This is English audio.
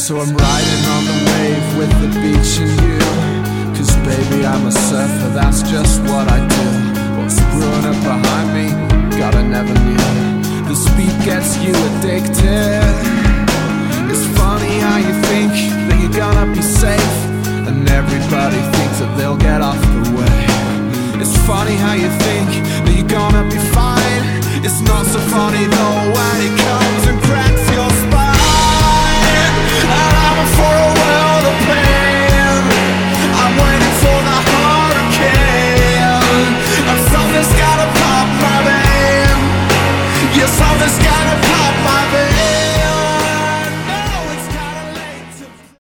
So I'm riding on the wave with the beach and you. Cause baby I'm a surfer, that's just what I do. What's brewing up behind me, God I never knew. The speed gets you addicted. It's funny how you think that you're gonna be safe, and everybody thinks that they'll get off the way. It's funny how you think that you're gonna be fine. It's not so funny though when it